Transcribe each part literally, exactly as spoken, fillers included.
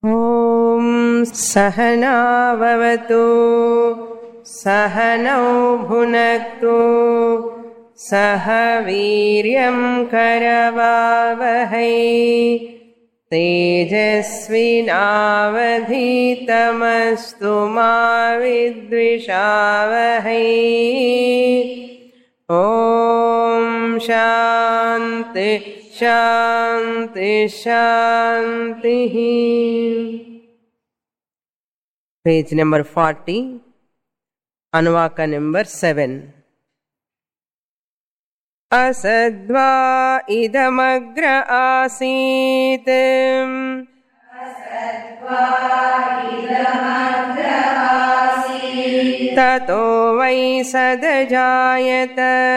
ॐ सहना भवतु सहनौ भुनक्तु सह वीर्यं करवावहै तेजस्विनावधीतमस्तु मा विद्विषावहै। ॐ शान्ति शान्ति शान्तिः। पेज नंबर forty, अनुवाका नंबर seven। असद्वा इदमग्र आसीत् ततो वै सदजायत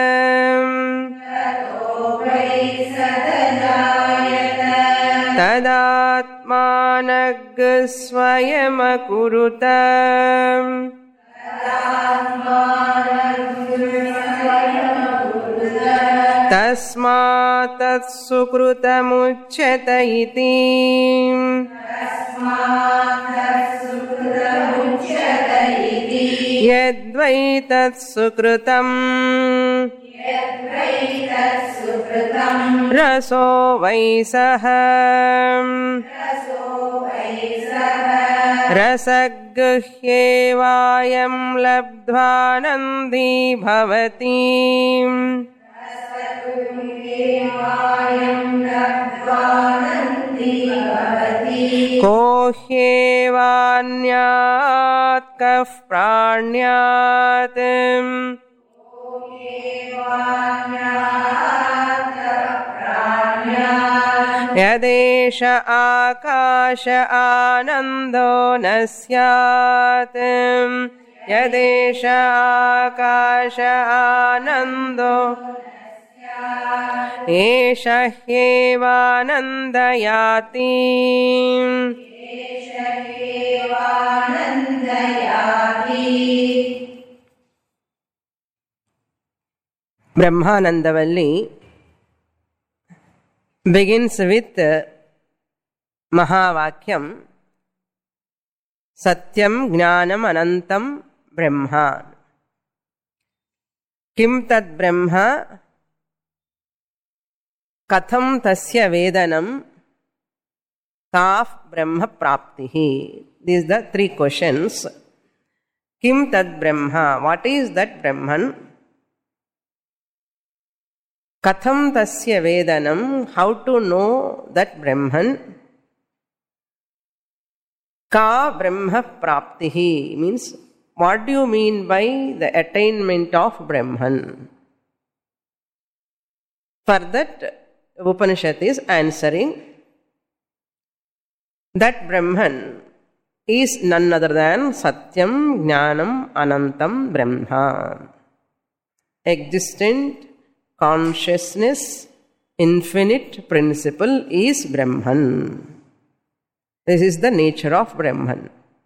तदात्मानः स्वयमकुरुत तस्मात् तत्सुकृतमुच्यत इति। यद्वै तत्सुकृतम् रसो वै सः रसगृह्येवायं लब्ध्वा नन्दी भवति। को ह्येवान्यात् कः प्राण्यात् यदेष आकाश आनन्दो न स्यात् यदेष आकाश आनन्दो एष ह्येवानन्दयाति। Brahmanandavalli begins with Mahavakyam Satyam Jnanam Anantam Brahma. Kim tad Brahma Katham tasya vedanam Kaf Brahma Praptihi. These are the three questions. Kim tad Brahma? What is that Brahman? Katham tasya vedanam? How to know that Brahman? Ka Brahma Praptihi means what do you mean by the attainment of Brahman? For that, Upanishad is answering that Brahman is none other than Satyam Jnanam Anantam Brahma. Existent consciousness, infinite principle is Brahman. This is the nature of Brahman.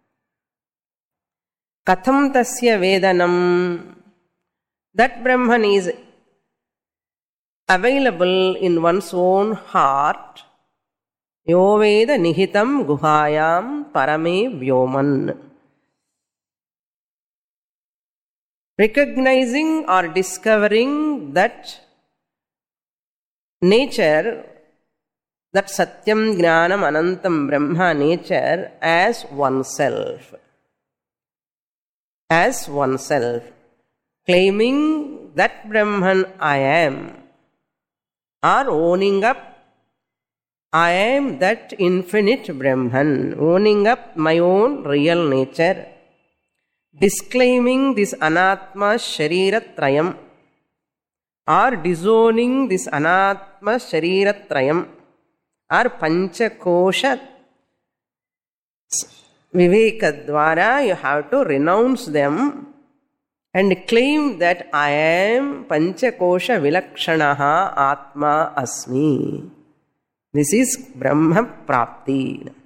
Katham tasya vedanam? That Brahman is available in one's own heart. Yo veda nihitam guhayam parame vyoman. Recognizing or discovering that nature, that Satyam Jnanam Anantam Brahma nature as oneself. As oneself. Claiming that Brahman I am. Or owning up, I am that infinite Brahman, owning up my own real nature, disclaiming this Anatma Shariratrayam, or disowning this Anatma Shariratrayam, or Panchakosha Vivekadvara, you have to renounce them and claim that I am Panchakosha Vilakshanaha Atma Asmi. This is Brahma Prapti.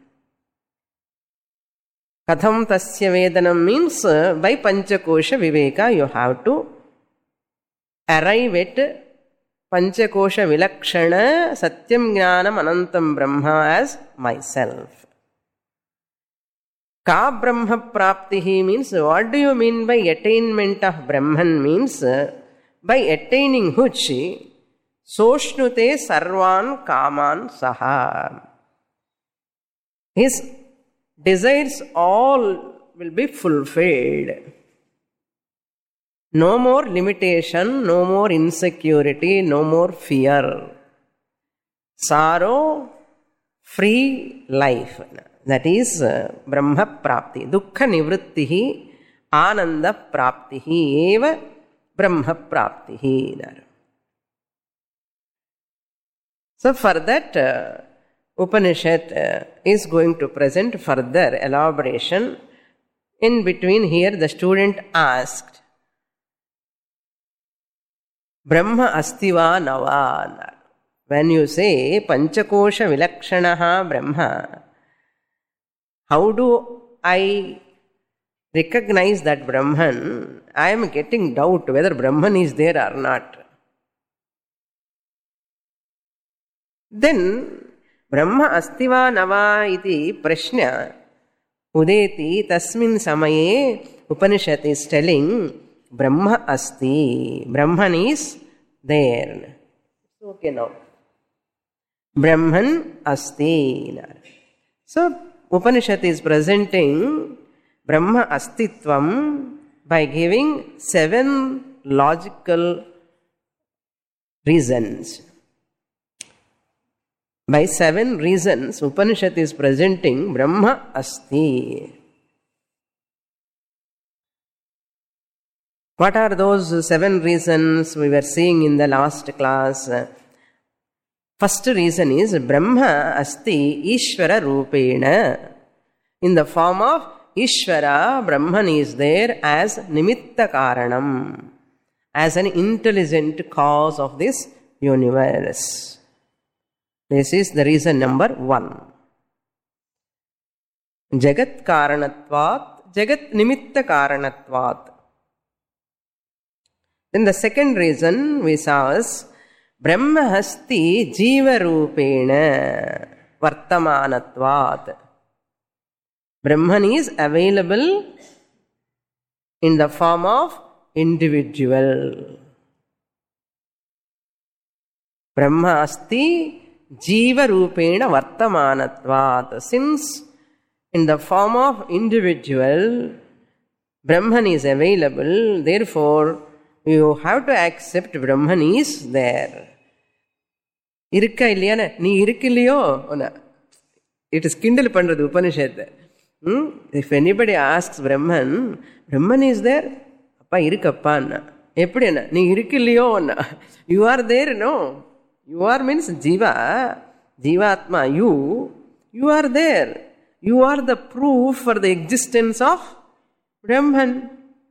Katham tasya vedanam means by Panchakosha Viveka you have to arrive at Panchakosha Vilakshana Satyam Jnanam Anantam Brahma as myself. Ka Brahma Praptihi means, what do you mean by attainment of Brahman? Means, by attaining which, Soshnute Sarvan Kaman Saha. His desires all will be fulfilled. No more limitation, no more insecurity, no more fear. Sorrow, free life. That is uh, Brahma Prapti. Dukkha Nivrittihi, Ananda Praptihi, Eva Brahma Praptihi. So for that, uh, Upanishad uh, is going to present further elaboration. In between here, the student asked, Brahma astiva nava. When you say Panchakosha Vilakshanaha Brahma, how do I recognize that Brahman? I am getting doubt whether Brahman is there or not. Then, Brahma astiva nava iti prashna udeti tasmin samaye Upanishad is telling Brahma asti. Brahman is there. Okay now. Brahman asti. So, Upanishad is presenting Brahma astitvam by giving seven logical reasons. By seven reasons, Upanishad is presenting Brahma asti. What are those seven reasons we were seeing in the last class? First reason is Brahma asti Ishvara Rupena. In the form of Ishvara, Brahman is there as Nimitta Karanam, as an intelligent cause of this universe. This is the reason number one. Jagat Karanatvat, Jagat Nimitta Karanatvat. Then the second reason we saw is Brahma Hasti Jiva Rupena Vartamanatvat. Brahman is available in the form of individual. Brahma Asti Jiva Rupena Vartamanatvat. Since in the form of individual, Brahman is available, therefore you have to accept Brahman is there. Irukka illiyana? Nee irukilliyo? It is kindle pandrathu Upanishad. Hmm? If anybody asks Brahman, Brahman is there? Appa irukappa anna. Eppadi anna? Nee irukilliyo anna. You are there, no? You are means Jiva, Jivatma, you, you are there. You are the proof for the existence of Brahman.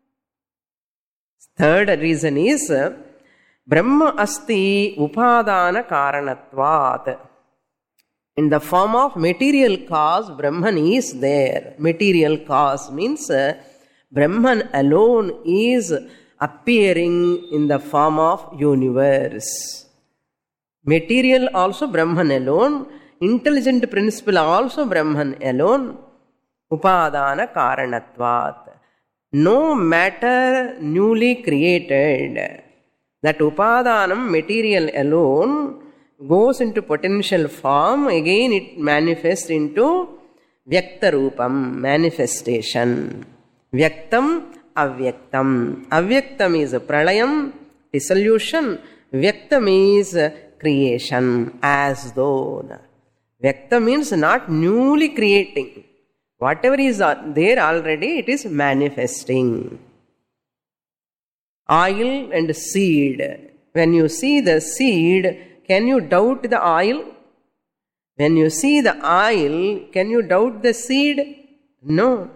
Third reason is Brahma asti upadana karanatvat. In the form of material cause, Brahman is there. Material cause means Brahman alone is appearing in the form of universe. Material also Brahman alone, intelligent principle also Brahman alone, upadana karanatvat. No matter newly created, that upadanam, material alone, goes into potential form, again it manifests into vyakta rupam, manifestation. Vyaktam, avyaktam. Avyaktam is pralayam, dissolution. Vyaktam is creation, as though. Vyakta means not newly creating. Whatever is there already, it is manifesting. Oil and seed. When you see the seed, can you doubt the oil? When you see the oil, can you doubt the seed? No.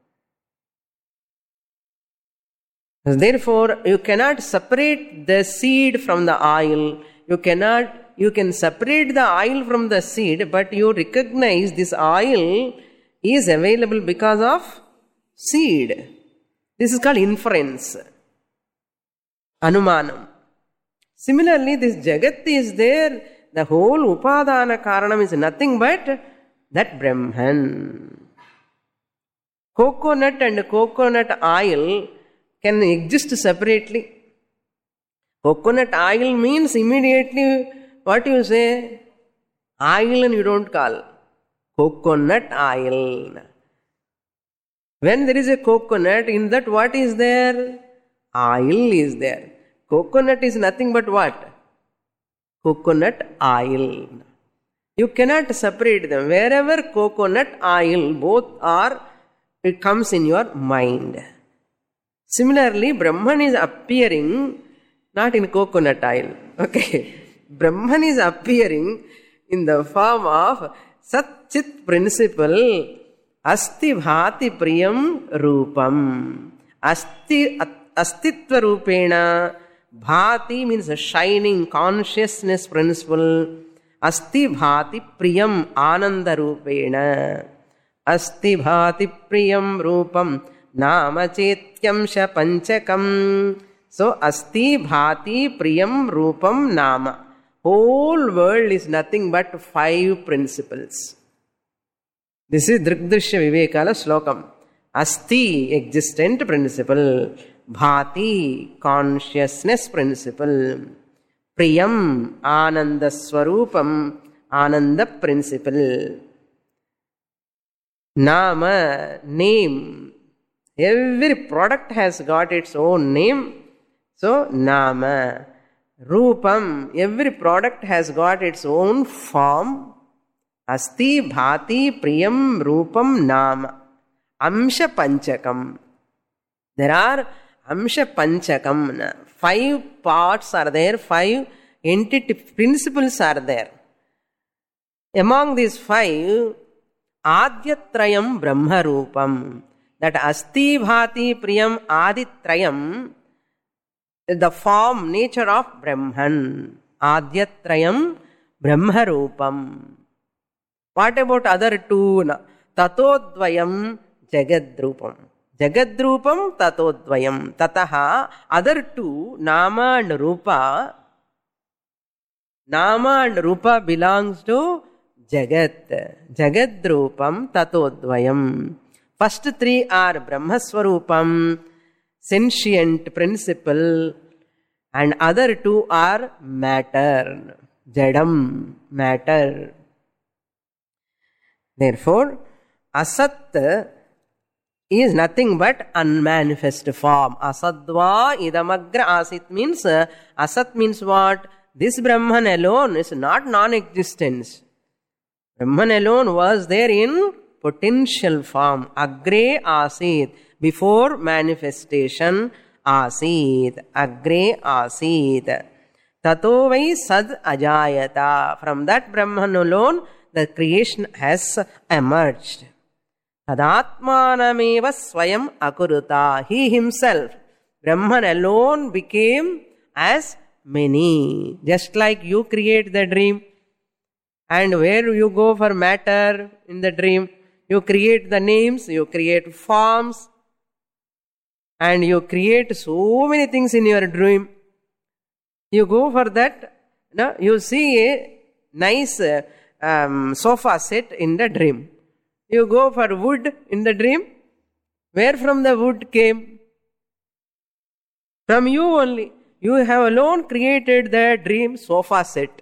Therefore, you cannot separate the seed from the oil. You cannot, you can separate the oil from the seed, but you recognize this oil is available because of seed. This is called inference. Anumanam. Similarly, this Jagat is there. The whole Upadana Karanam is nothing but that Brahman. Coconut and coconut oil can exist separately. Coconut oil means immediately what you say? Oil and you don't call. Coconut oil. When there is a coconut, in that what is there? Oil is there. Coconut is nothing but what? Coconut oil. You cannot separate them. Wherever coconut oil, both are, it comes in your mind. Similarly, Brahman is appearing not in coconut oil. Okay. Brahman is appearing in the form of Sat Chit principle. Asti bhati priyam rupam. Asti astitva rupena. Bhati means a shining consciousness principle. Asti bhati priyam ananda rupena. Asti bhati priyam rupam nama chetyamsha panchakam. So asti bhati priyam rupam nama. Whole world is nothing but five principles. This is Drigdrishya Vivekala slokam. Asti, existent principle. Bhati, consciousness principle. Priyam, Ananda Swarupam, Ananda principle. Nama, name. Every product has got its own name. So, Nama. Rupam, every product has got its own form. Asti, Bhati, Priyam, Rupam, Nama. Amsha Panchakam. There are Amsha Panchakam. Five parts are there, five entity principles are there. Among these five, Adyatrayam Brahma Rupam. That Asti, Bhati, Priyam, Aditrayam, the form, nature of Brahman. Adyatrayam Brahma Rupam. What about other two? Tatodvayam Jagadrupam. Jagadrupam Tatodvayam. Tataha, other two, Nama and Rupa. Nama and Rupa belongs to Jagat. Jagadrupam Tatodvayam. First three are Brahmaswarupam, sentient principle, and other two are matter. Jadam, matter. Therefore, Asat is nothing but unmanifest form. Asadva idamagra asit means, Asat means what? This Brahman alone is not non-existence. Brahman alone was there in potential form. Agre asit, before manifestation, asit. Agre asit. Tato vai sad ajayata. From that Brahman alone, the creation has emerged. Tadatmanameva swayam akuruta. He himself, Brahman alone, became as many. Just like you create the dream, and where you go for matter in the dream, you create the names, you create forms, and you create so many things in your dream. You go for that, no, you see a nice uh, um, sofa set in the dream. You go for wood in the dream. Where from the wood came? From you only. You have alone created the dream sofa set.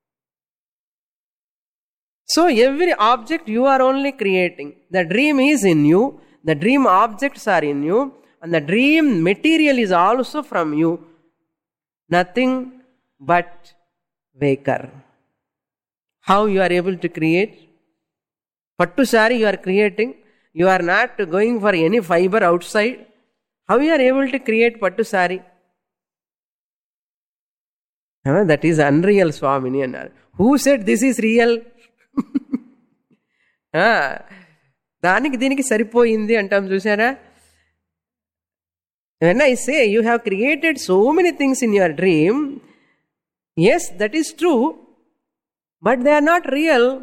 So every object you are only creating. The dream is in you. The dream objects are in you. And the dream material is also from you. Nothing but Vakar. How you are able to create? Pattu sari you are creating. You are not going for any fiber outside. How you are able to create Pattu sari? Uh, that is unreal, Swamini. Who said this is real? దానికి దీనికి సరిపోయింది అంటాం చూసారా. When I say you have created so many things in your dream, yes, that is true, but they are not real.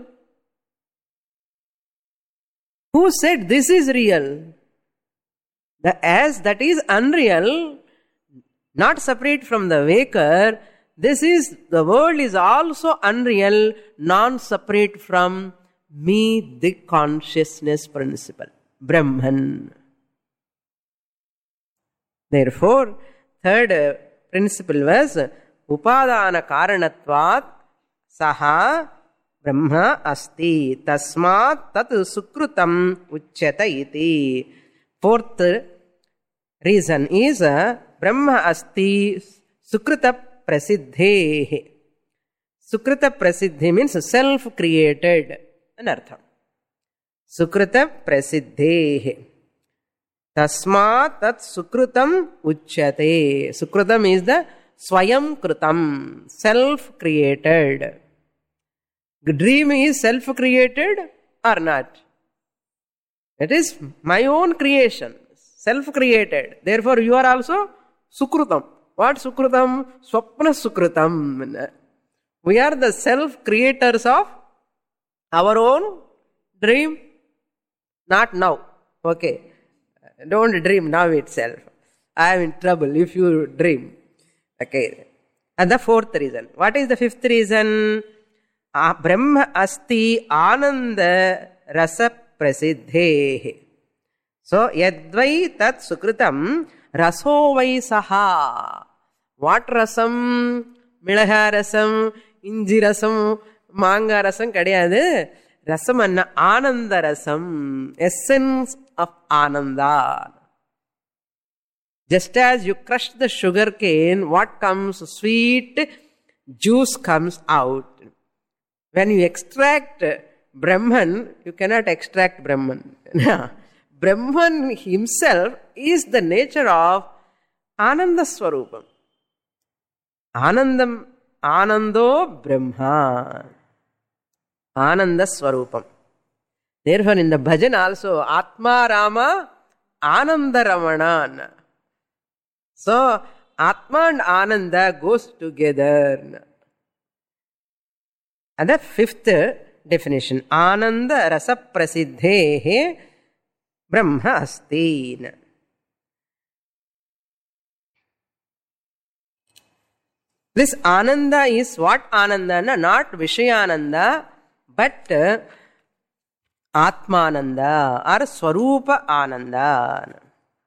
Who said this is real? The as that is unreal, not separate from the Vakar, this is, the world is also unreal, non-separate from me, the consciousness principle. Brahman. Therefore, third principle was Upadana Karanatvat Saha Brahma Asti Tasmat Tat Sukrutam Uchyata iti. Fourth reason is Brahma Asti Sukruta Prasiddhe. Sukruta Prasiddhe means self-created. Anartham. Sukruta Prasiddhe. Tasmat Tat Sukrutam Uchyate. Sukrutam is the Swayam Krutam, self-created. The dream is self-created or not? It is my own creation, self-created. Therefore, you are also Sukrutam. What Sukrutam? Swapna Sukrutam. We are the self-creators of our own dream. Not now. Okay. Don't dream now itself. I am in trouble if you dream. Okay. And the fourth reason. What is the fifth reason? Ah, Brahma asti ananda rasa prasiddhe. So, yadvai tat sukritam raso vai saha. What rasam? Milaha rasam, inji rasam, manga rasam kadiyadu. Rasam anna ananda rasam. Essence of ananda. Just as you crush the sugar cane, what comes? Sweet juice comes out. When you extract Brahman, you cannot extract Brahman. Brahman himself is the nature of Ananda Swarupam. Anandam, Anando Brahma. Ananda Swarupam. Therefore, in the bhajan also, Atma Rama, Ananda Ramana. So, Atma and Ananda goes together. And the fifth definition, Ananda Rasa Prasiddhe Brahma Asti. This Ananda is what Ananda? Not Vishayananda, but Atmananda or Swarupa Ananda.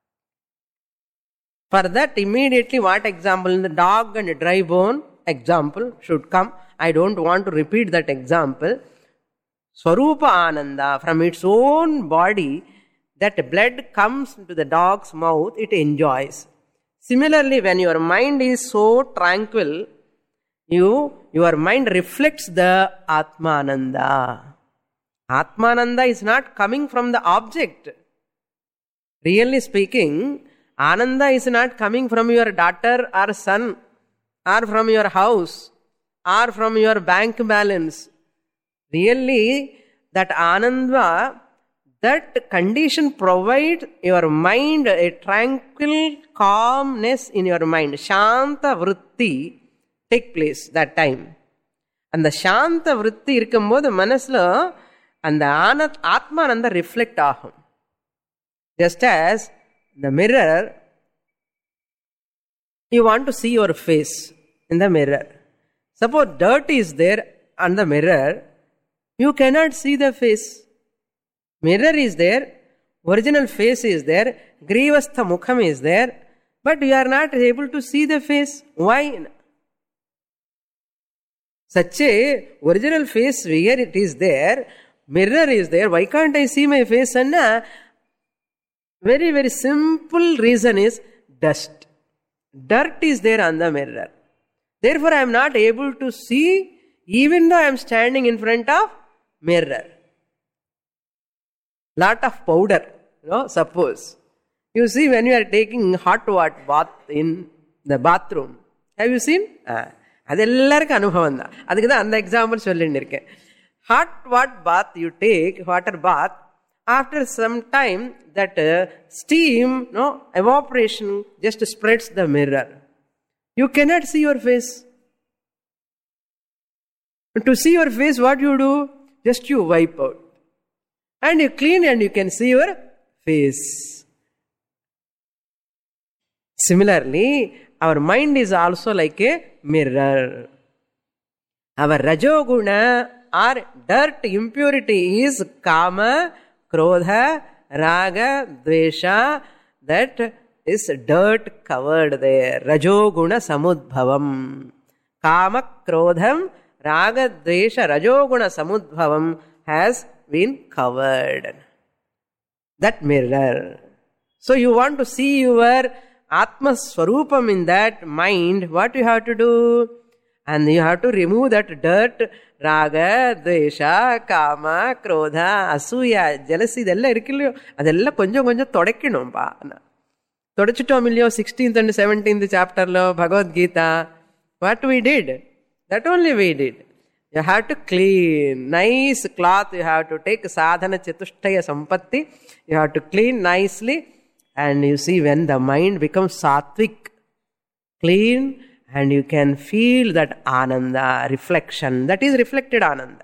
For that, immediately what example? In the dog and dry bone example should come. I don't want to repeat that example. Swarupa Ananda, from its own body, that blood comes into the dog's mouth, it enjoys. Similarly, when your mind is so tranquil, you, your mind reflects the Atmananda. Atmananda is not coming from the object. Really speaking, Ananda is not coming from your daughter or son, or from your house, or from your bank balance. Really, that Ananda, that condition provides your mind a tranquil calmness in your mind. Shanta vritti take place that time. And the Shanta vritti irkumbodhu manasla and the Atmananda reflect ahum. Just as the mirror, you want to see your face in the mirror. Suppose dirt is there on the mirror, you cannot see the face. Mirror is there, original face is there, Grivastha Mukham is there, but you are not able to see the face. Why? Such a original face where it is there, mirror is there, why can't I see my face? And a very, very simple reason is dust. Dirt is there on the mirror. Therefore, I am not able to see even though I am standing in front of mirror. Lot of powder, you know, suppose. You see when you are taking hot water bath in the bathroom. Have you seen? Ah. அது எல்லாருக்கும் அனுபவம் தான். அதுக்கு தான் அந்த example சொல்லிட்டு இருக்கேன். Hot water bath you take, water bath, after some time that uh, steam, no, evaporation just spreads the mirror. You cannot see your face. To see your face, what you do? Just you wipe out. And you clean and you can see your face. Similarly, our mind is also like a mirror. Our rajoguna or dirt impurity is kama, krodha, raga, dvesha, that is dirt covered there. Rajoguna samudbhavam. Kama, krodham, raga, dvesha, rajoguna samudbhavam has been covered. That mirror. So you want to see your Atma Swarupam in that mind, what you have to do? And you have to remove that dirt, raga, dvesha, kama, krodha, asuya, jealousy, idella irukillo, adella konjam konjam todekkanum pa. Todachittom illiyo sixteenth and seventeenth chapter lo Bhagavad Gita. What we did? That only we did. You have to clean. Nice cloth you have to take. Sadhana chatushtaya sampatti. You have to clean nicely. And you see when the mind becomes sattvic, clean, and you can feel that ananda, reflection. That is reflected ananda.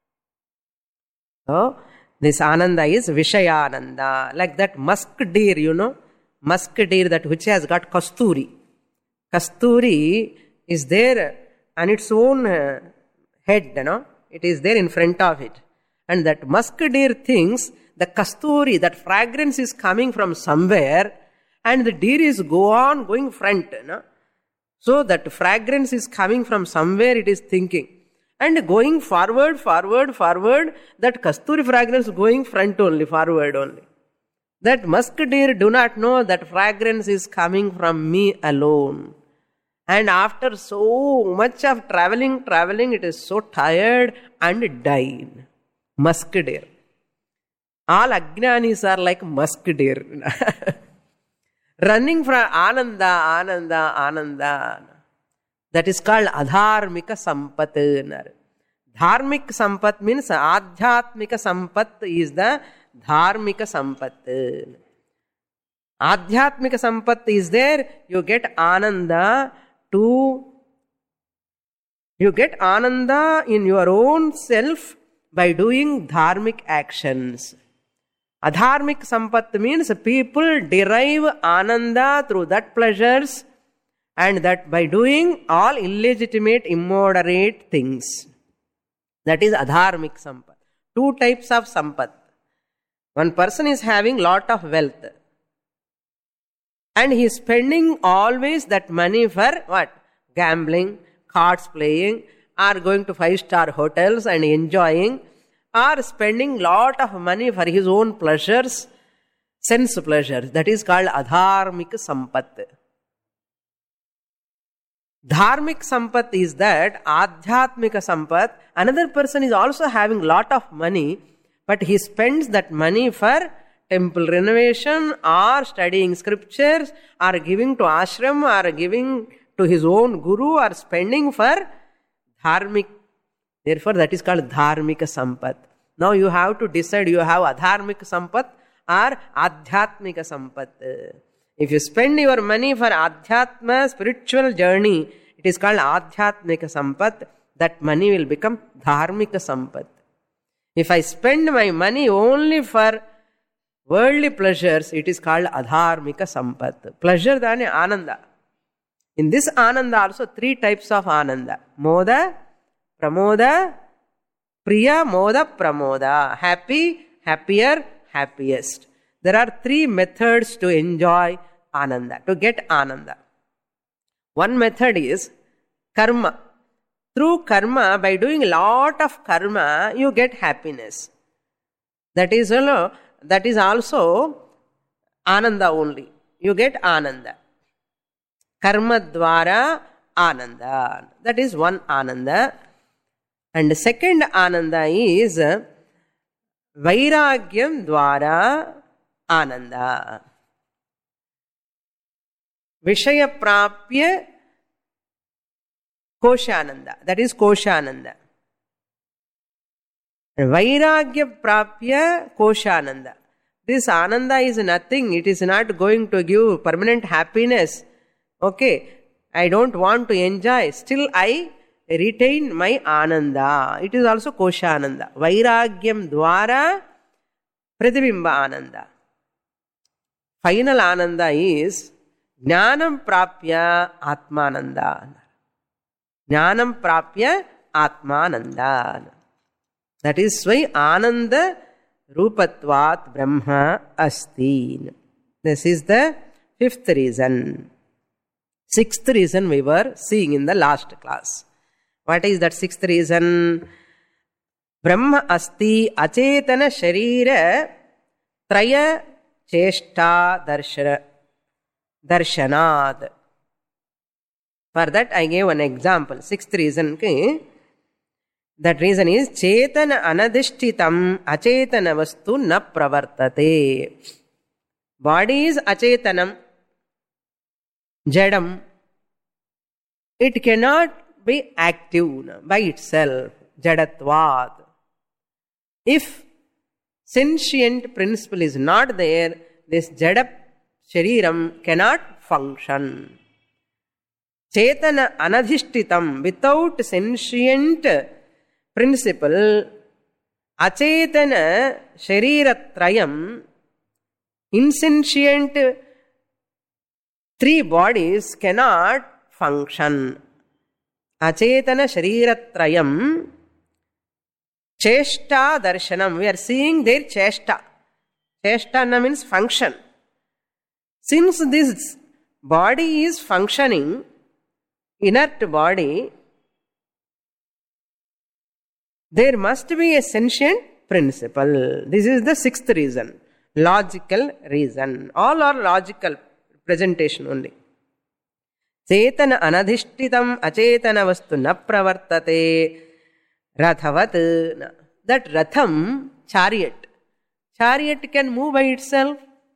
So, this ananda is Vishayananda. Like that musk deer, you know. Musk deer that which has got kasturi. Kasturi is there on its own uh, head, you know. It is there in front of it. And that musk deer thinks the kasturi, that fragrance is coming from somewhere, and the deer is go on going front. You know? So that fragrance is coming from somewhere, it is thinking. And going forward, forward, forward, that kasturi fragrance going front only, forward only. That musk deer do not know that fragrance is coming from me alone. And after so much of traveling, traveling, it is so tired and died. Musk deer. All ajnanis are like musk deer. Running from ananda, ananda, ananda. That is called adharmika sampat. Dharmik sampat means adhyatmika sampat is the dharmika sampat. Adhyatmika sampat is there, you get ananda to, you get ananda in your own self by doing dharmic actions. Adharmic sampat means people derive ananda through that pleasures, and that by doing all illegitimate, immoderate things. That is adharmic sampat. Two types of sampat. One person is having lot of wealth, and he is spending always that money for what? Gambling, cards playing, or going to five-star hotels and enjoying, or spending lot of money for his own pleasures, sense pleasures. That is called adharmik sampat. Dharmik sampat is that adhyatmika sampat. Another person is also having lot of money, but he spends that money for temple renovation, or studying scriptures, or giving to ashram, or giving to his own guru, or spending for dharmik. Therefore, that is called dharmika sampat. Now you have to decide, you have adharmika sampat or adhyatmika sampat. If you spend your money for adhyatma, spiritual journey, it is called adhyatmika sampat. That money will become dharmika sampat. If I spend my money only for worldly pleasures, it is called adharmika sampat. Pleasure dane ananda. In this ananda also three types of ananda. Moda, pramoda, priya, moda, pramoda. Happy, happier, happiest. There are three methods to enjoy ananda, to get ananda. One method is karma. Through karma, by doing a lot of karma, you get happiness. That is, you know, that is also ananda only. You get ananda. Karma dvara ananda. That is one ananda. And the second ananda is vairagyam dvara ananda. Vishaya prapya koshananda. That is koshananda. Vairagya prapya koshananda. This ananda is nothing. It is not going to give permanent happiness. Okay, I don't want to enjoy. Still I retain my ananda. It is also koshananda. Vairagyam dvara pratibimba ananda. Final ananda is jnanam prapya atmananda. Jnanam prapya atmananda. That is why ananda Rupatvat Brahma Asti. This is the fifth reason. Sixth reason we were seeing in the last class. What is that sixth reason? Brahma Asti Achetana Sharira Traya Cheshta Darshana Darshanad. For that I gave an example. Sixth reason. That reason is Chetana Anadishtitam Achetana Vastu Na Pravartate. Body is Achetanam, Jadam. It cannot be active by itself. Jadatvad. If sentient principle is not there, this Jada Shariram cannot function. Chetana Anadhishtitam, without sentient principle, Achetana Shariratrayam, insentient three bodies cannot function. Achetana Shariratrayam Cheshta Darshanam. We are seeing their Cheshta. Cheshtana means function. Since this body is functioning, inert body, there must be a sentient principle. This is the sixth reason. Logical reason. All are logical presentation only. Chetana anadhishtitam achetana vastu na pravartate rathavat. That ratham, chariot. Chariot can move by itself.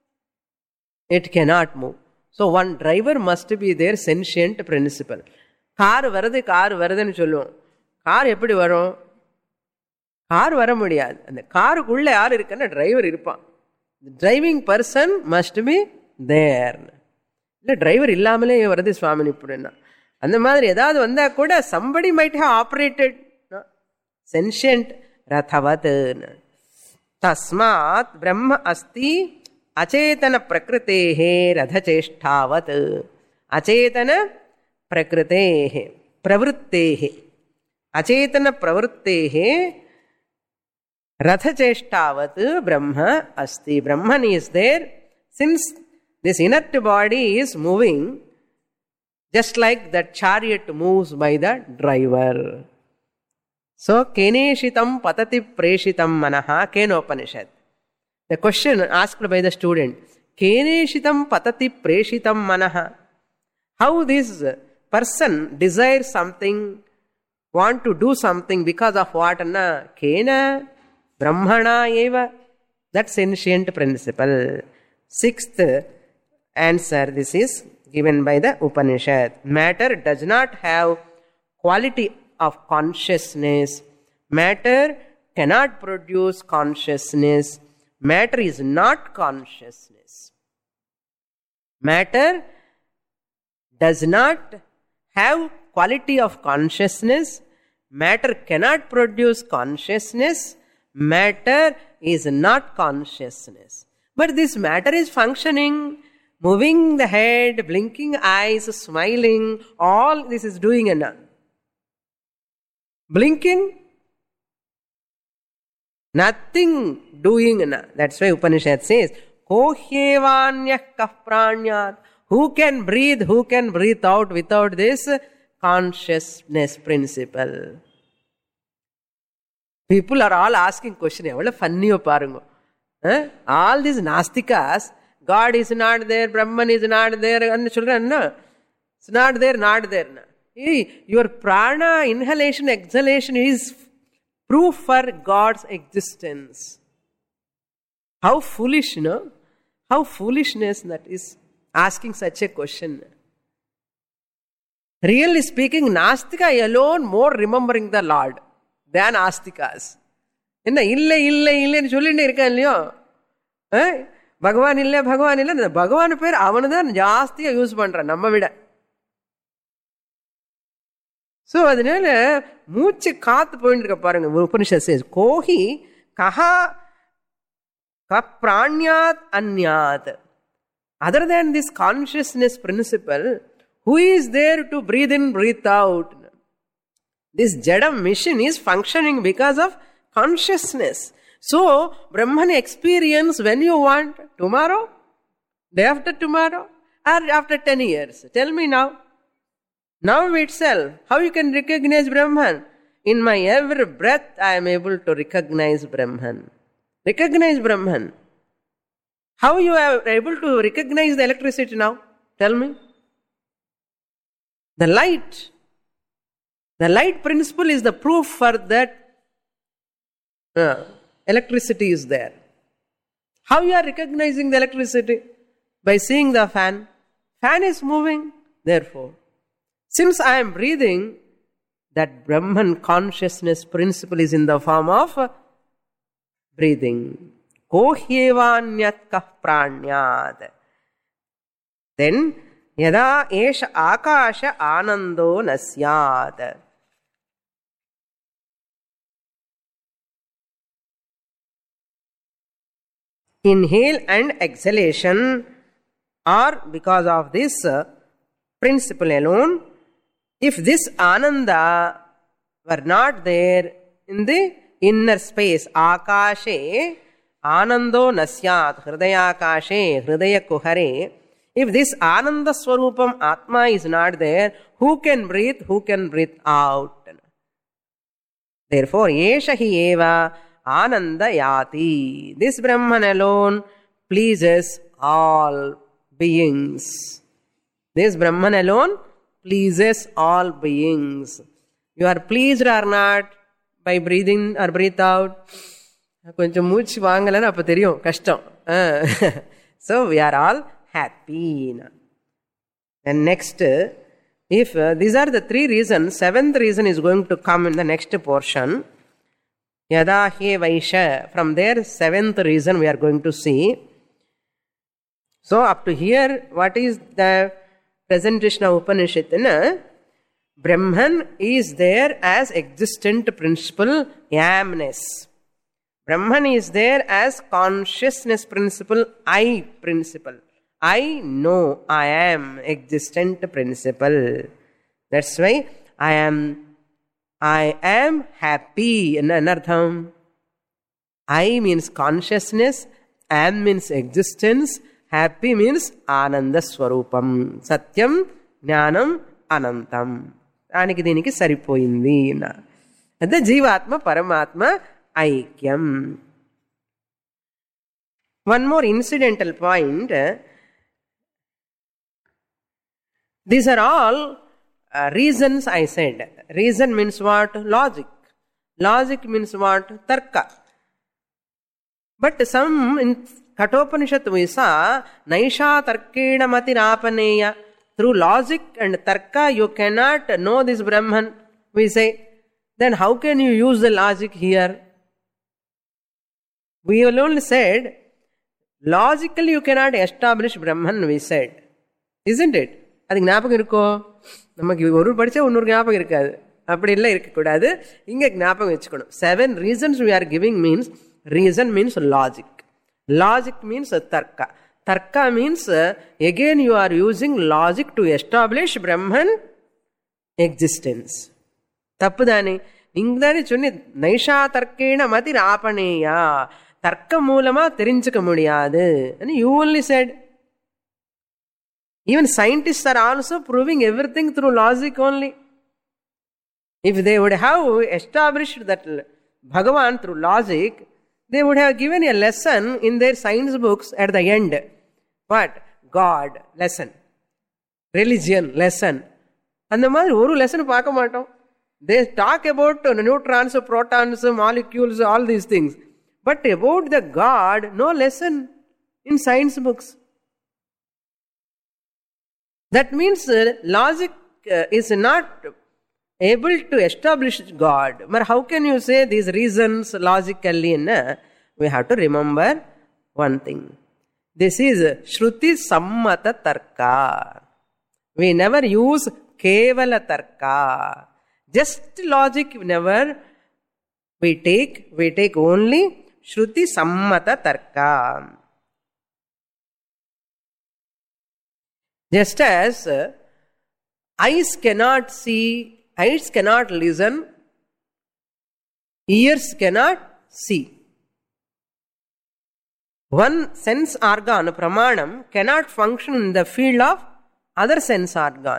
It cannot move. So one driver must be there, sentient principle. Car varadu, car varadu nu sollum. Car eppadi varum? Car vara mudiyadu. And the car kulle yaar irukana driver iruppan. The driving person must be there. The driver illamale varadu swamini ippudenna. And the madri edavadhu vanda kuda somebody might have operated. Sentient rathavat. Tasmat Brahma Asti Achetana Prakritehe Radhacheshtavat. Achetana Prakritehe Pravrittehe. Achetana Pravrittehe Radhacheshtavat Brahma Asti. Brahman is there. Since this inert body is moving, just like that chariot moves by the driver. So, Keneshitam patati preshitam manaha, Kenopanishad. The question asked by the student, Keneshitam patati preshitam manaha. How this person desires something, want to do something because of what? Na? Kena Brahmana eva. That's ancient principle. Sixth answer, this is given by the Upanishad. Matter does not have quality of consciousness. Matter cannot produce consciousness. Matter is not consciousness. Matter does not have quality of consciousness. Matter cannot produce consciousness. Matter is not consciousness. But this matter is functioning, moving the head, blinking eyes, smiling, all this is doing a none. Blinking, nothing doing. That's why Upanishad says, Kohyevanyah kahpranyat. Who can breathe, who can breathe out without this consciousness principle? People are all asking question. Funny parungo. Huh? All these Nastikas, God is not there, Brahman is not there, and children, no. It's not there, not there. No. Hey, your prana, inhalation, exhalation is proof for God's existence. How foolish, no? How foolishness that is asking such a question. Really speaking, Nastika alone more remembering the Lord than Astikas. Inna ille ille ille nu sollinde irukkan illaya? Eh? Bhagavan illa Bhagavan illa Bhagavan per avanadhan jastiya use pandran namma vida. So adinala moochu kaathu poindirukka parunga. Upanishad says kohi kaha kapranyat anyat. Other than this consciousness principle, who is there to breathe in, breathe out? This Jadam machine is functioning because of consciousness. So, Brahman experience when you want, tomorrow, day after tomorrow, or after ten years. Tell me now. Now itself, how you can recognize Brahman? In my every breath, I am able to recognize Brahman. Recognize Brahman. How you are able to recognize the electricity now? Tell me. The light. The light principle is the proof for that uh, electricity is there. How you are recognizing the electricity? By seeing the fan. Fan is moving, therefore. Since I am breathing, that Brahman consciousness principle is in the form of breathing. Kohyevanyat kah pranyad. Then, yada esha akasha anando nasyad. Inhale and exhalation are because of this uh, principle alone. If this ananda were not there in the inner space, akashe, anando nasyat, hridayakashe, hridaya kuhare, if this ananda swarupam atma is not there, who can breathe, who can breathe out? Therefore, yesha hi eva ananda yati. This Brahman alone pleases all beings. This Brahman alone pleases all beings. You are pleased or not by breathing or breathe out? கொஞ்சம் மூச்சு வாங்கலன்னு அப்ப தெரியும் கஷ்டம். So we are all happy. And next, if uh, these are the three reasons, seventh reason is going to come in the next portion. Yada he vaisha. From there, seventh reason we are going to see. So up to here, what is the presentation of Upanishad? Na? Brahman is there as existent principle, yamness. Brahman is there as consciousness principle, I principle. I know, I am existent principle. That's why I am, I am happy. Anartham. I means consciousness, am means existence, happy means ananda swarupam. Satyam, jnanam, anantam. Aniki diniki saripoyindi. Adha jivatma, paramatma, aikyam. One more incidental point. These are all uh, reasons I said. Reason means what? Logic. Logic means what? Tarka. But some in Kathopanishad we saw, Naisha tarkena matirapaneya. Through logic and tarka you cannot know this Brahman, we say. Then how can you use the logic here? We only said, logically you cannot establish Brahman, we said. Isn't it? அதுக்கு ஞாபகம் இருக்கோ? நமக்கு ஒரு படிச்சா இன்னொரு ஞாபகம் இருக்காது. அப்படி எல்லாம் இருக்கக்கூடாது. இங்க ஞாபகம் வச்சுக்கணும். Seven reasons we are giving means, reason means logic. Logic means tarka. Tarka means again you are using logic to establish Brahman existence. தப்பு தானே? இங்க தானே சொன்னி நைஷா தர்க்கேன மதி ராபணேயா. தர்க்க மூலமா தெரிஞ்சுக்க முடியாது. And you only said. Even scientists are also proving everything through logic only. If they would have established that Bhagavan through logic, they would have given a lesson in their science books at the end. What? God lesson. Religion lesson. And the மாதிரி ஒரு lesson பார்க்க மாட்டோம். They talk about neutrons, protons, molecules, all these things. But about the God, no lesson in science books. That means uh, logic uh, is not able to establish God. But how can you say these reasons logically? Na? We have to remember one thing. This is Shruti Sammata Tarka. We never use Kevala Tarka. Just logic never we take. We take only Shruti Sammata Tarka. Just as uh, eyes cannot see, eyes cannot listen, ears cannot see. One sense organ, pramanam, cannot function in the field of other sense organ.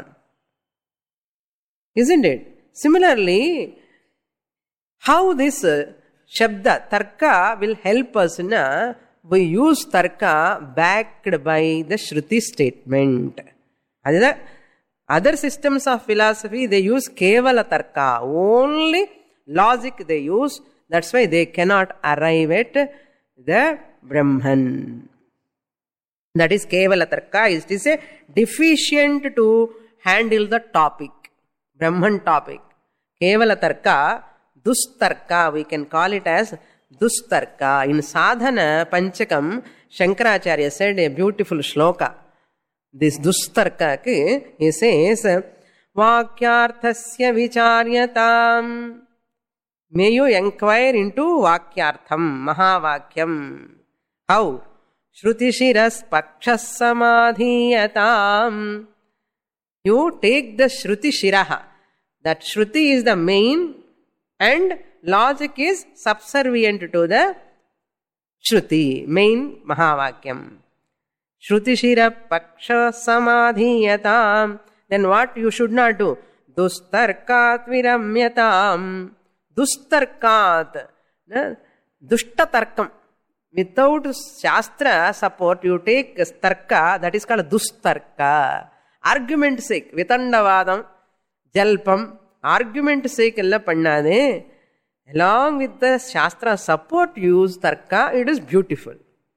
Isn't it? Similarly, how this uh, Shabda, Tarka will help us na, we use Tarka backed by the Shruti statement. Other systems of philosophy, they use Kevala Tarka. Only logic they use. That's why they cannot arrive at the Brahman. That is Kevala Tarka. It is a deficient to handle the topic. Brahman topic. Kevala Tarka, Dustarka, we can call it as Dustarka. In Sadhana Panchakam, Shankaracharya said a beautiful shloka. This Dustarka, he says, Vakyarthasya vicharyatam. May you inquire into Vakyartham, Mahavakyam. How? Shruti shiras pakshas samadhiyatam. You take the Shruti shiraha. That Shruti is the main and logic is subservient to the Shruti, main Mahavakyam. Shruti shira paksha samadhiyatam. Then what you should not do? Dustarkat viramyatam. Dustarkat. Dushta tarkam. Without Shastra support, you take Tarka, that is called Dustarka. Argument sake, Vitandavadam, Jalpam, argument sake ella pannade. Along with the Shastra support, use Tarka, it is beautiful.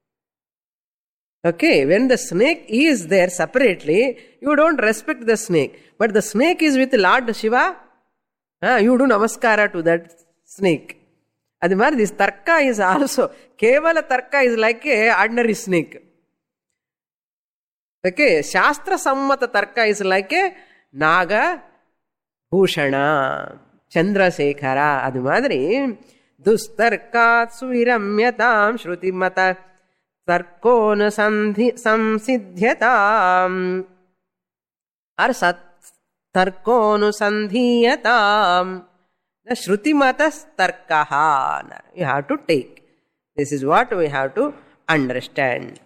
Okay, when the snake is there separately, you don't respect the snake. But the snake is with Lord Shiva, uh, you do namaskara to that snake. Adimar, this Tarka is also, Kevala Tarka is like a ordinary snake. Okay, Shastra Sammata Tarka is like a Naga Bhushana, Chandrasekhara. Adimadri, Dustarkat Suviramyatam Shruti Mata Tarkona Samsidhyatam or Sat Tarkonu Sandhyatam. The Shruti Matas Tarkaha. You have to take. This is what we have to understand.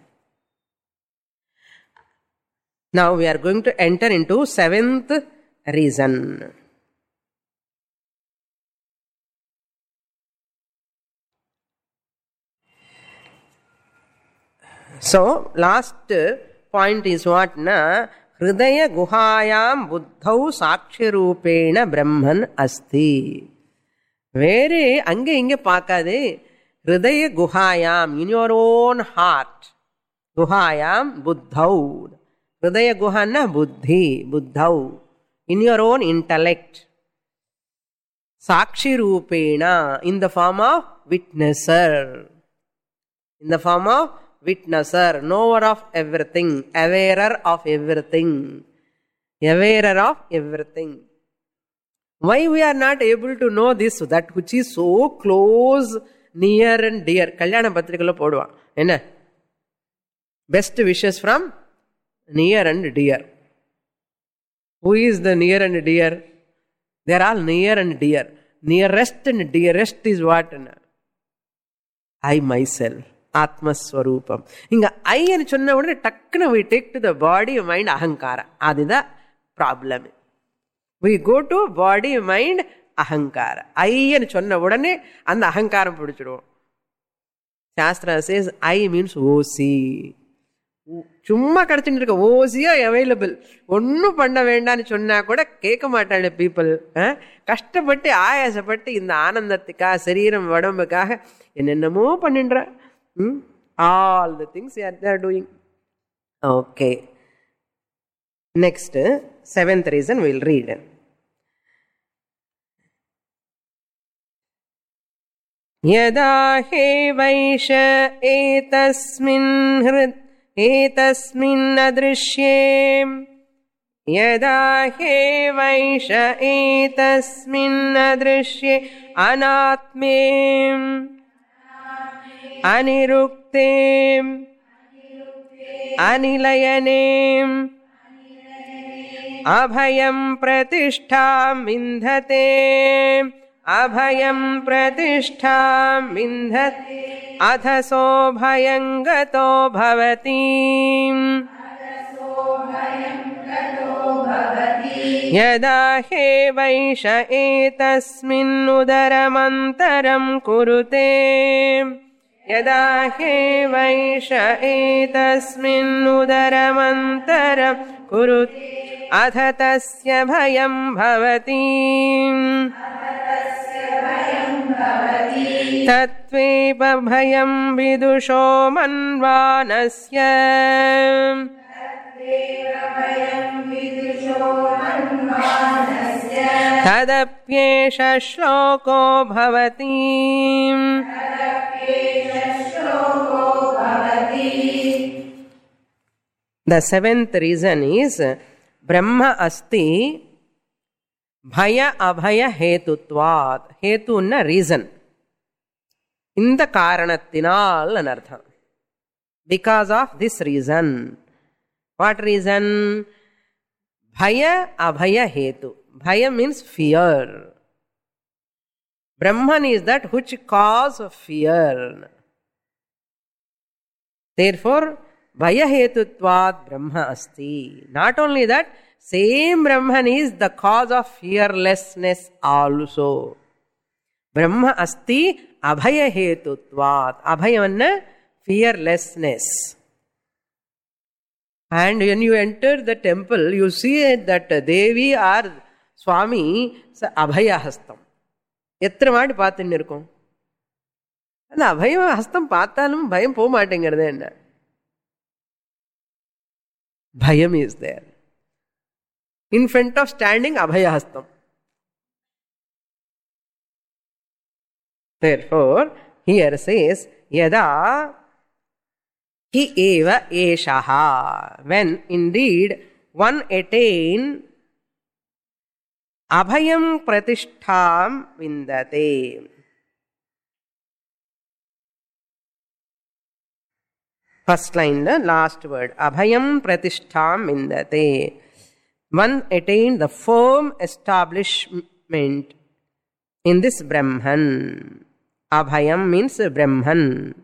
Now we are going to enter into seventh reason. So, last point is what? Na Hridaya Guhayam Buddhau Sakshirupena Brahman Asti. Very ange inge paakade. Hridaya Guhayam, in your own heart. Guhayam Buddhau. Hridaya Guhana Buddhi, Buddhau. In your own intellect. Sakshirupena, in the form of witnesser. In the form of witnesser, knower of everything, awarer of everything, awarer of everything. Why we are not able to know this, that which is so close, near and dear? Kalyana Patrikala podva. Enna? Best wishes from near and dear. Who is the near and dear? They are all near and dear. Nearest and dearest is what? I myself. Atma Swarupam. Inga I and Chunna would takna we take to the body, mind, ahankara. Adida problem. We go to body, mind, ahankara. I and Chunna wouldn't and the ahankara pudichuru. Shastra says I means O C. Chumma Karchinka O C available. Unnu Panda Vendani Chunna could a cake matter people. Kastapati I as a patti in the Anandatika, Seriram Vadambaka in a Namo Panindra. Hmm? All the things they are, they are doing. Okay. Next, seventh reason we will read. Yada he vaisha etasmin hrid etasmin adrishyem. Yada he vaisha etasmin adrishye anatmem. Aniruktem, Anilayanem, Abhayam Pratishtham Vindhate, abhayam pratishtham vindhate athaso bhayam gato bhavati yada he vaisha etasmin udaramantaram kurute yada he vaisha etasmin udaramantaram kurute atha tasya bhayam bhavati tatveva bhayam vidusho manvanasya tadapyesha shloko bhavati. The seventh reason is Brahma asti bhaya abhaya hetutvat. Hetu na reason. In the karanathinal anartha. Because of this reason. What reason? Bhaya abhaya hetu. Bhaya means fear. Brahman is that which causes fear. Therefore, Bhaya hetutvat Brahma asti. Not only that, same Brahman is the cause of fearlessness also. Brahma asti abhaya hetutvat. Abhayavanna fearlessness. And when you enter the temple, you see that Devi or Swami is abhaya hastam. எத்தனை வாட்டி பார்த்துன்னு இருக்கோம். அந்த அபயம் ஹஸ்தம் பார்த்தாலும் பயம் போக மாட்டேங்கிறது என்ன? Bhayam is there. In front of standing, Abhaya Hastam. Therefore, here says, Yada hi eva eshaha. When indeed one attain Abhayam pratishtham vindate. First line, the last word. Abhayam pratishtham vindate. One attained the firm establishment in this Brahman. Abhayam means Brahman.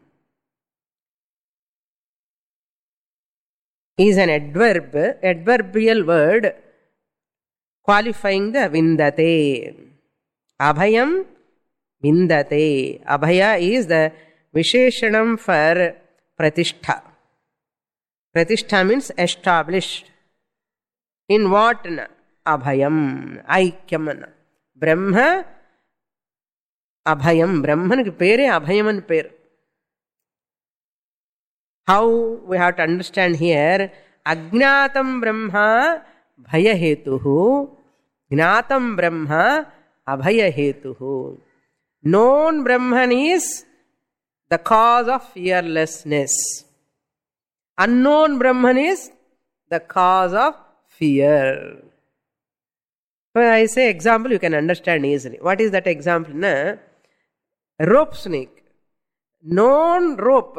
Is an adverb, adverbial word qualifying the vindate. Abhayam vindate. Abhaya is the visheshanam for pratishtha. Pratishtha means established. In what? Abhayam. Aikyam. Brahma Abhayam. Brahman ki pere Abhayaman pere. How we have to understand here? Ajnatam Brahma Bhaya Hetuhu. Jnatam Brahma Abhaya Hetuhu. Known Brahman is the cause of fearlessness. Unknown Brahman is the cause of fear. When I say example, you can understand easily. What is that example? Na? Rope snake. Known rope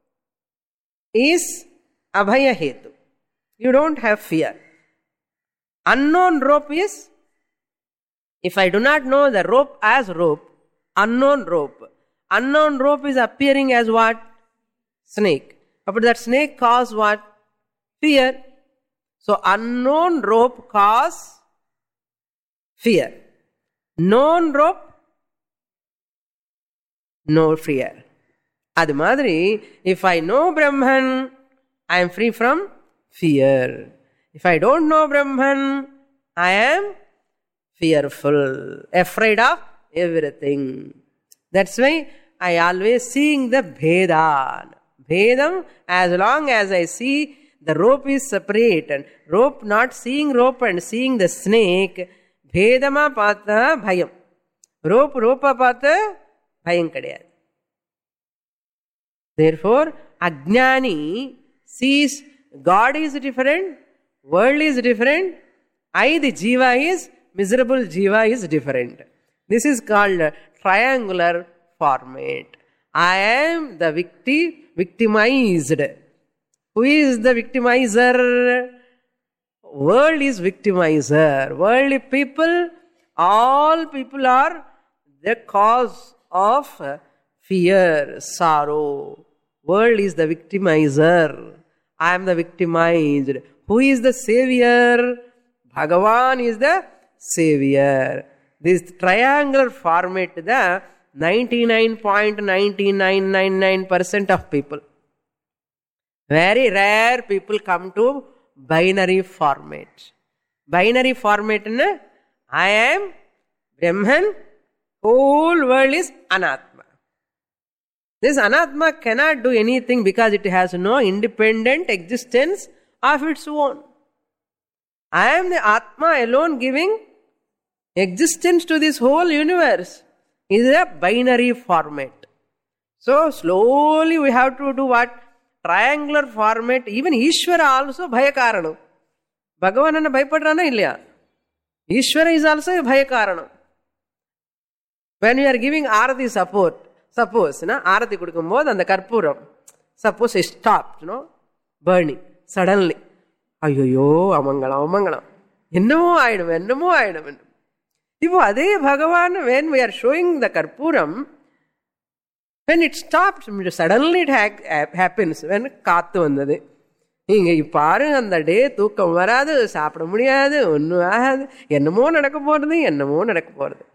is Abhaya Hetu. You don't have fear. Unknown rope is, if I do not know the rope as rope, unknown rope. Unknown rope is appearing as what? Snake. But that snake cause what? Fear. So unknown rope cause fear. Known rope, no fear. Adu madri, if I know Brahman, I am free from fear. If I don't know Brahman, I am fearful, afraid of everything. That's why I always seeing the Bheda. Bhedam, as long as I see the rope is separate and rope, not seeing rope and seeing the snake, Bhedama pata bhayam. Rope, ropa pata bhayam kadayad. Therefore, Ajnani sees God is different, world is different, I, the Jiva is, miserable Jiva is different. This is called triangular format. I am the victim, victimized. Who is the victimizer? World is victimizer. Worldly people, all people are the cause of fear, sorrow. World is the victimizer. I am the victimized. Who is the savior? Bhagavan is the savior. This triangular format, the ninety-nine point nine nine nine nine percent of people. Very rare people come to binary format. Binary format, na? I am Brahman, whole world is Anatma. This Anatma cannot do anything because it has no independent existence of its own. I am the Atma alone giving existence to this whole universe. It is a binary format. So slowly we have to do what? Triangular format. Even Ishvara also Bhayakaranam. Bhagavanana Bhayapadrana illaya. Ishvara is also a Bhayakaranam. When we are giving Arati support, suppose, na, Arati kudukumbodhu and the Karpuram, suppose it stopped, you know, burning suddenly. Ayyoyo, amangalam, amangalam. Ennamo aidum, ennamo aidum. Ipo adhe Bhagavan, when we are showing the Karpuram, when it stops, suddenly it ha- happens. When kaathu vandadu. Inga iparu and the day தூக்கம் வராது, சாப்பிட முடியாது, ஒன்னும் ஆகாது, என்னமோ நடக்க போறது, என்னமோ நடக்க போறது.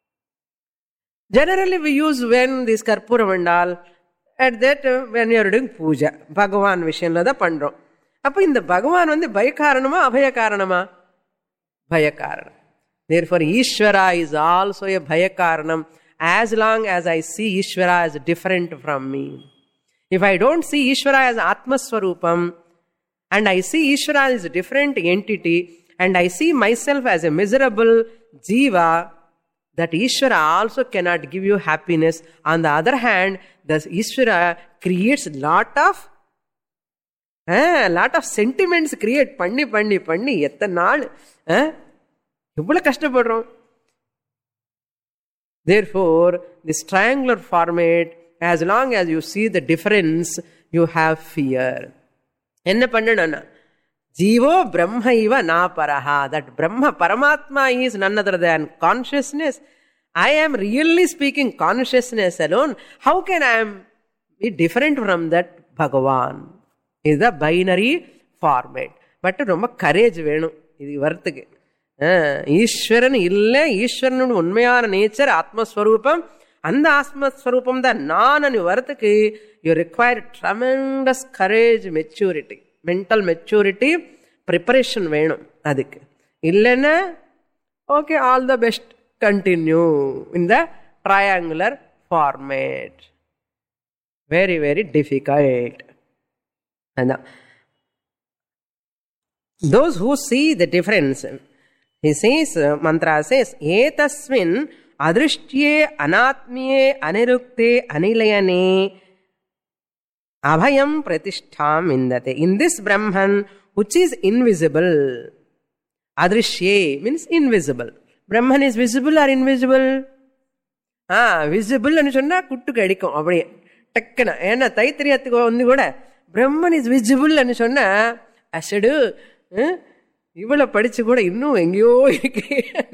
Generally we use when this Karpuram and all, at that uh, when you are doing puja, Bhagavan விஷயம்ல தான் பண்றோம். அப்ப இந்த பகவான் வந்து பயகாரணமா அபயகாரணமா? பயகாரணம். Therefore Ishvara is also a பயகாரணம் as long as I see Ishvara as different from me. If I don't see Ishvara as Atmaswarupam and I see Ishvara as a different entity and I see myself as a miserable jiva, that Ishvara also cannot give you happiness. On the other hand, the Ishvara creates lot of a lot of sentiments create பண்ணி பண்ணி பண்ணி எத்தனை நாள் எவ்வளவு கஷ்டப்படுறோம். Therefore, this triangular format, as long as you see the difference, you have fear. என்ன பண்ணணும்னா ஜீவோ பிரம்ம இவ நாபரஹா. That Brahma, Paramatma is none other than consciousness. I am really speaking consciousness alone. How can I be different from that Bhagavan? Is the binary format. But ரொம்ப courage வேணும் இது வரத்துக்கு. ஈஸ்வரன் இல்லை, ஈஸ்வரனோட உண்மையான நேச்சர் ஆத்மஸ்வரூபம். அந்த ஆத்மஸ்வரூபம் தான் நான் வரத்துக்கு you require tremendous courage, maturity, mental maturity, preparation வேணும் அதுக்கு. இல்லைன்னா okay, all the best, continue in the triangular format. Very very difficult. அதான் those who see the difference, he says, mantra says, etasmin adrishtye anatmye anirukte anilayane abhayam pratistham indate. In this Brahman which is invisible, adrishtye means invisible. Brahman is visible or invisible? Ah, visible anu sonna kuttu kadikum apdiye takkana. Ena Taittiriyathukku vandu kuda Brahman is visible anu sonna asadu இவ்வளவு படிச்சு கூட இன்னும் எங்கேயோ இருக்கு.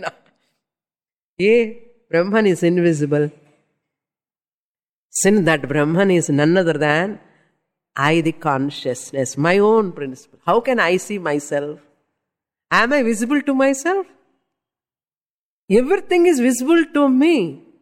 ஏ Brahman is invisible. Since that Brahman is none other than I, the consciousness, my own principle. How can I see myself? Am I visible to myself? Everything is visible to me.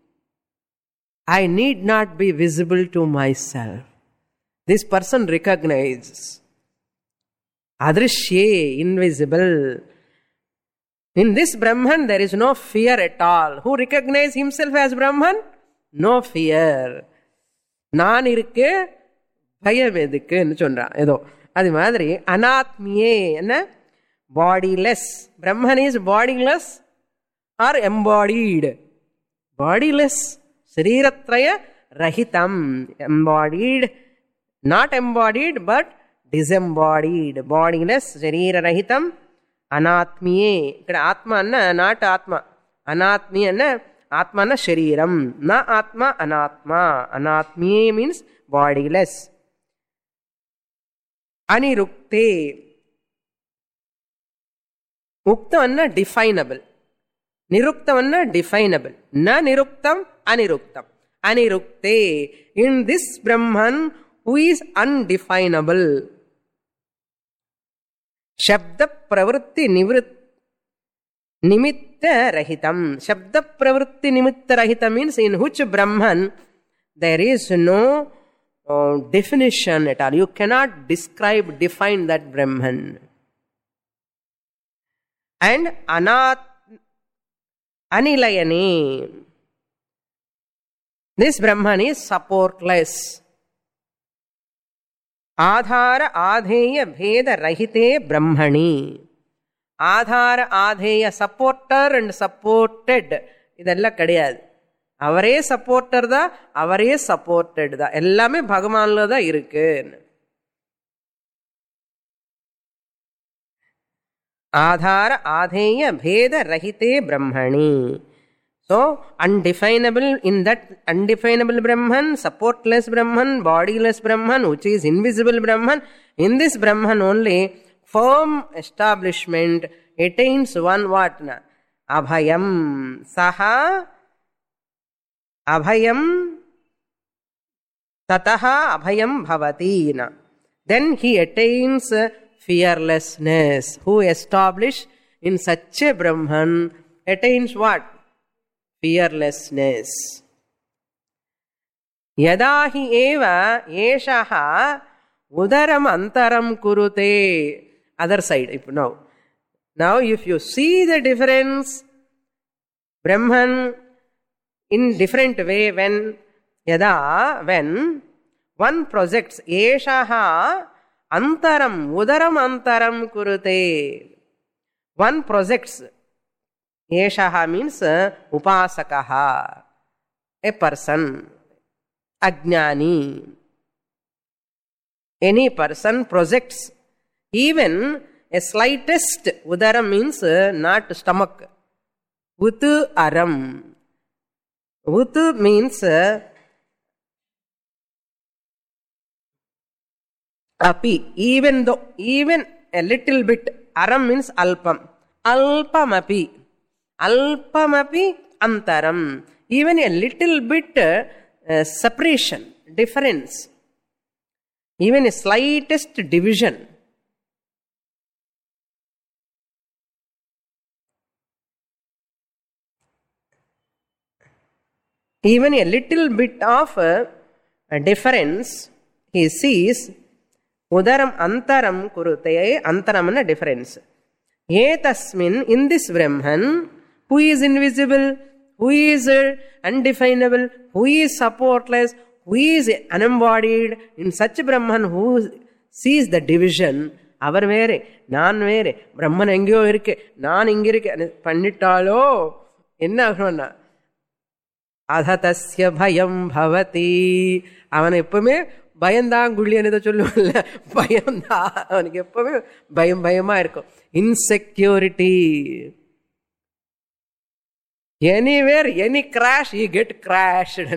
I need not be visible to myself. This person recognizes. Adrishye, invisible. In this Brahman, there is no fear at all. Who recognizes himself as Brahman? No fear. நான் இருக்கு, பயம் எதுக்குன்னு சொல்றான். ஏதோ அது மாதிரி அனாத்மியே என்ன, bodiless. Brahman is bodiless or embodied? Bodiless. Sriratra rahitam. Embodied, not embodied, but disembodied, bodiless, sharira rahitam, anatmiye. ikkada atma anna not atma, anatmiye anna atma anna shariram, na atma anatma. Anatmiye means bodiless. Anirukte, ukta anna definable. Niruktam anna definable. Na niruktam, aniruktam. Anirukte. In this Brahman who is undefinable. Shabda pravritti nivrit nimitta rahitam. Shabda pravritti nimitta rahitam means in which Brahman there is no uh, definition at all. You cannot describe, define that Brahman. And anat anilayani. This Brahman is supportless. Adhara adheya bheda rahite Brahmani. Adhara adheya, supporter and supported. Idella kadiyadu. அவரே supporter தான், அவரே supported தான். எல்லாமே பகவான்ல தான் இருக்கு. ஆதார ஆதேய பேத ரஹிதே பிரம்மணி. So, undefinable in that undefinable Brahman, supportless Brahman, bodiless Brahman, which is invisible Brahman, in this Brahman only firm establishment attains one what? Na? Abhayam. Saha Abhayam tataha abhayam bhavatina. Then he attains fearlessness. Who established in such a Brahman attains what? Fearlessness. Yadahi eva eshaha udaram antaram kurute. Other side. Now, now if you see the difference, Brahman in different way, when yada, when one projects eshaha antaram udaram antaram kurute, one projects. Eshaha means uh, upasakaha, a person, ajnani. Any person projects even a slightest. Udaram means uh, not stomach. Utu aram. Utu means uh, api, even though, even a little bit. Aram means alpam. Alpam api. Alpam api antaram. Even a little bit uh, separation, difference. Even a slightest division. Even a little bit of uh, a difference, he sees. Udaram antaram kurute, antaram is a difference. Etasmin, in this Brahman, who is invisible, who is uh, undefinable, who is supportless, who is unembodied, in such Brahman who sees the division, avar vere, naan vere, Brahman engyo irukke, naan inge irukke, pannitalo, enna agona? Adhatasya bhayam bhavati. Avana eppume பயந்தான் குள்ளி என்னதோ சொல்லுவல்ல, பயம்தான் அவனுக்கு எப்பவுமே பயம் பயமா இருக்கும். Insecurity. Anywhere any crash you get crashed.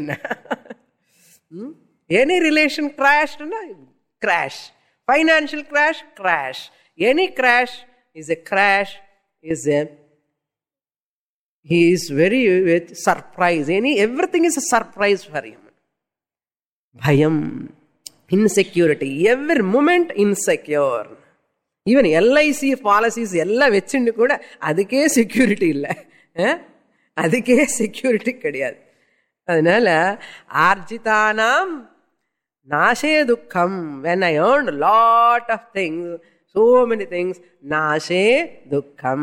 Any relation கிராஷ்டுனா crash. Financial crash crash. Any crash is a crash, is a he is very with surprise. Any everything is a surprise for him. Bhayam, insecurity, every moment insecure. Even L I C policies ella vechindu kuda adike security illa, adike security kadiyadu. Adanala arjitanam nashe dukkham. When I earned a lot of things, so many things, nashe dukkham.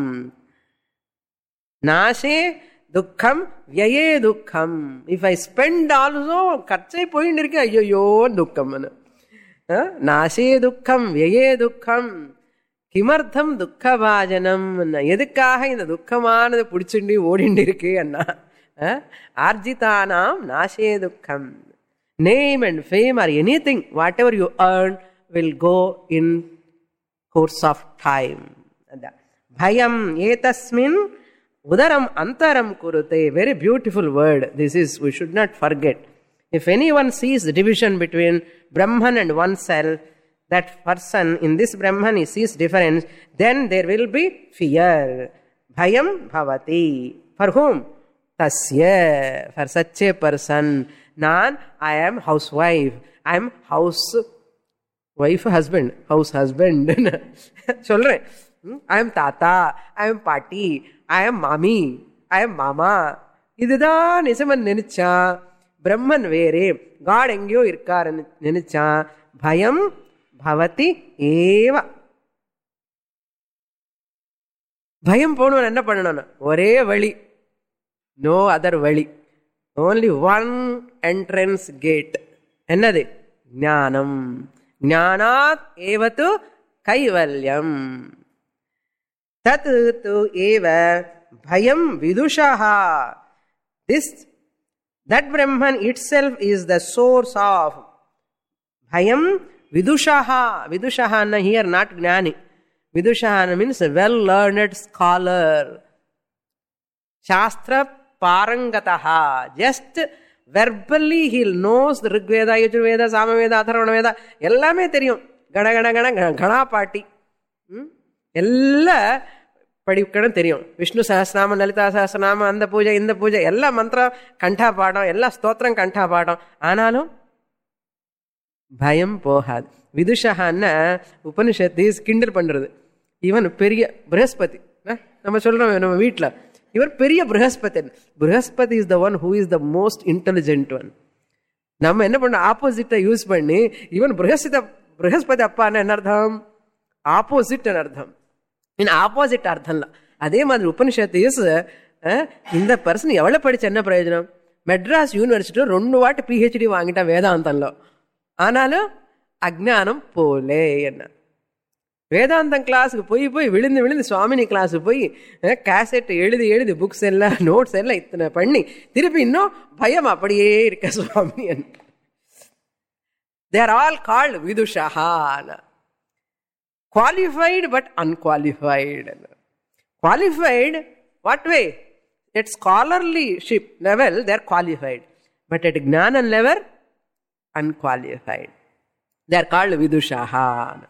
Nashe dukham, vyaye dukham. If I spend also, kachai point irke, ayyo dukham. Nashe dukham, vyaye dukham. Kimartham dukha bhajanam. Edukkaga indha dukhamanadu pudichindi odindi irukke anna. Arjitanam nashe dukham. Name and fame or anything, whatever you earn will go in course of time. Bhayam etasmin udaram antaram kurute. Very beautiful word. This is, we should not forget. If anyone sees the division between Brahman and oneself, that person in this Brahman he sees difference, then there will be fear. bhayam bhavati. For whom? Tasya, for such a person. Nan, I am housewife. I am house wife, husband, house husband. சொல்றேன். I am tata, I am பாட்டி, I am மாமி, I am மாமா. இதுதான் நிஜமன் நினைச்சா பிரம்மன் வேறே, God எங்கேயோ இருக்காருன்னு நினைச்சா பயம் பவதி ஏவ. பயம் போகணும் என்ன பண்ணணும்? ஒரே வழி, நோ அதர் வழி, ஓன்லி ஒன் என்ட்ரன்ஸ் கேட். என்னது? ஞானம். ஞானாத் ஏவது கைவல்யம். தத் து ஏவ பயம் விதுஷः. This, that Brahman itself is the source of bhayam vidushah. Vidushah here not gnani. Vidushah means a well-learned scholar. Shastra parangataha. Just verbally he knows the Rigveda, Yajurveda, Samaveda, Atharvana Veda. எல்லாமே தெரியும். கண கண கண கணா பாட்டி எல்லாம் படிக்கணும் தெரியும். விஷ்ணு சஹஸ்ரநாமம், லலிதா சஹஸ்ரநாமம், அந்த பூஜை இந்த பூஜை எல்லா மந்திரம் கண்டா பாடம், எல்லா ஸ்தோத்திரம் கண்டா பாடம். ஆனாலும் பயம் போகாது. விதுஷான்னா உபனிஷத்து கிண்டல் பண்றது. இவன் பெரிய ப்ரஹஸ்பதி. நம்ம சொல்றோம் நம்ம வீட்டில் இவர் பெரிய Brihaspati. Brihaspati is the one who is the most intelligent one. நம்ம என்ன பண்ண ஆப்போசிட்டை யூஸ் பண்ணி இவன் ப்ரஹஸ்பதி ப்ரஹஸ்பதி அப்பான்னு என்ன அர்த்தம்? ஆப்போசிட் அர்த்தம். இன் ஆப்போசிட் அர்த்தம்ல. அதே மாதிரி உபனிஷத்து இந்த பர்சன் எவ்வளவு படிச்ச என்ன பிரயோஜனம்? மெட்ராஸ் யூனிவர்சிட்டிలో రెండు వాటి పిహెచ్డి వాంగిటా వేదాంతంలో. ஆனாலும் அஜ்ஞானம் போலே என்ன. வேதாந்தம் கிளாஸுக்கு போய் போய் விழுந்து விழுந்து சுவாமினி கிளாஸுக்கு போய் கேசட் எழுதி எழுதி புக்ஸ் எல்லாம் நோட்ஸ் எல்லாம் இத்தனை பண்ணி திருப்பி இன்னும் பயம் அப்படியே இருக்க சுவாமி. They are all called vidushaha. Qualified but unqualified. Qualified, what way? At scholarlyship level, they are qualified. But at Jnana level, unqualified. They are called vidushaha.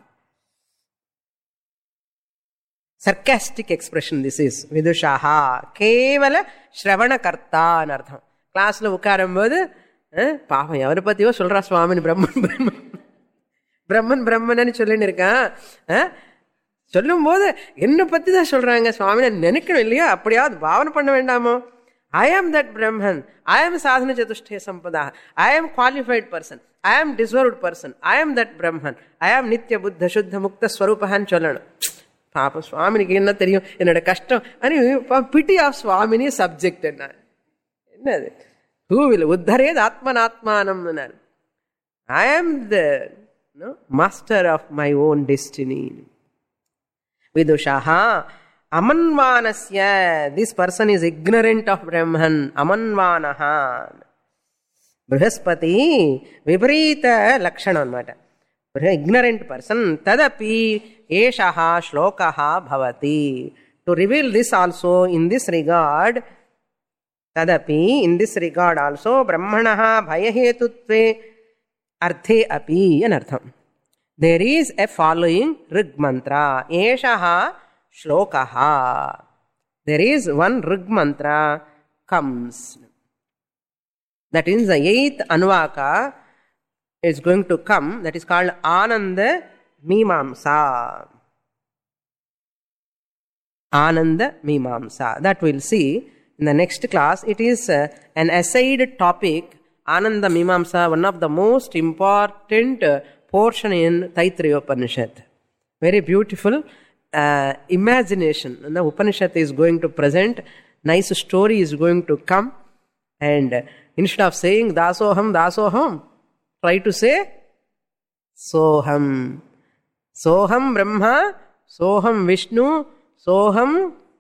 Sarcastic expression this is. Vidushaha. Kevala Shravana Karta anartham. Class lo ukarumbodhu பாவம் எவரை பத்தியோ சொல்றா சுவாமினி. பிரம்மன் பிரம்மன் பிரம்மன் பிரம்மன்னு சொல்லின்னு இருக்கான். சொல்லும் போது என்ன பத்தி தான் சொல்றாங்க சுவாமி. நினைக்கணும் இல்லையா? அப்படியாவது பாவனை பண்ண வேண்டாமோ? ஐ ஆம் தட் பிரம்மன், ஐ ஆம் சாதன சதுஷ்டய சம்பதா, ஐ ஆம் குவாலிஃபைட் பர்சன், ஐ ஆம் டிசர்வ்ட் பர்சன், ஐ ஆம் தட் பிரம்மன், ஐ ஆம் நித்திய புத்த சுத்த முக்த ஸ்வரூபகான்னு சொல்லணும். பாப்பா சுவாமினிக்கு என்ன தெரியும் என்னோட கஷ்டம். பிட்டி ஆஃப் சுவாமினி சப்ஜெக்ட் என்ன என்னது? Who will uddhared atmanatmanam? I am the no, master of my own destiny. Vidushaha amanvanasya. This person is ignorant of Brahman. Amanvanaha. Brihaspati viparita lakshana anamata. Ignorant person. Tadapi eshaha shlokaha bhavati. To reveal this also in this regard, Tadapi, in this regard also, Brahmanaha bhayahetutve arthe api anartham. There is a following Rig mantra. Eshaha shlokaha. There is one Rig mantra comes. That is the eighth Anvaka is going to come. That is called Ananda Mimamsa. Ananda Mimamsa. That we'll see in the next class. It is uh, an aside topic. Ananda Mimamsa, one of the most important uh, portion in Taittiriya Upanishad. Very beautiful uh, imagination. And the Upanishad is going to present, nice story is going to come, and uh, instead of saying Dasoham, Dasoham, try to say Soham. Soham Brahma, Soham Vishnu, Soham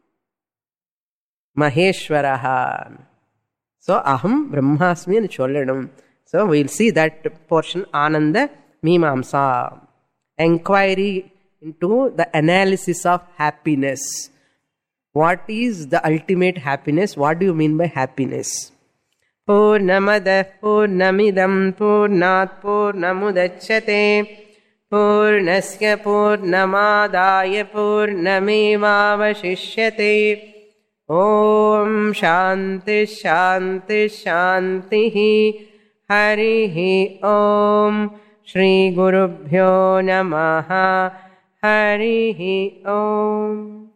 Maheshwaraha. So aham brahmasmi and cholladam. So we'll see that portion. Ananda Mimamsa. Enquiry into the analysis of happiness. What is the ultimate happiness? What do you mean by happiness? Purnamada Purnamidam Purnat Purnamudachyate Purnasya Purnamadaya Purnamevavashishyate ఓం శాంతి శాంతి శాంతి. హరి ఓం. శ్రీ గురుభ్యో నమః. హరి ఓం.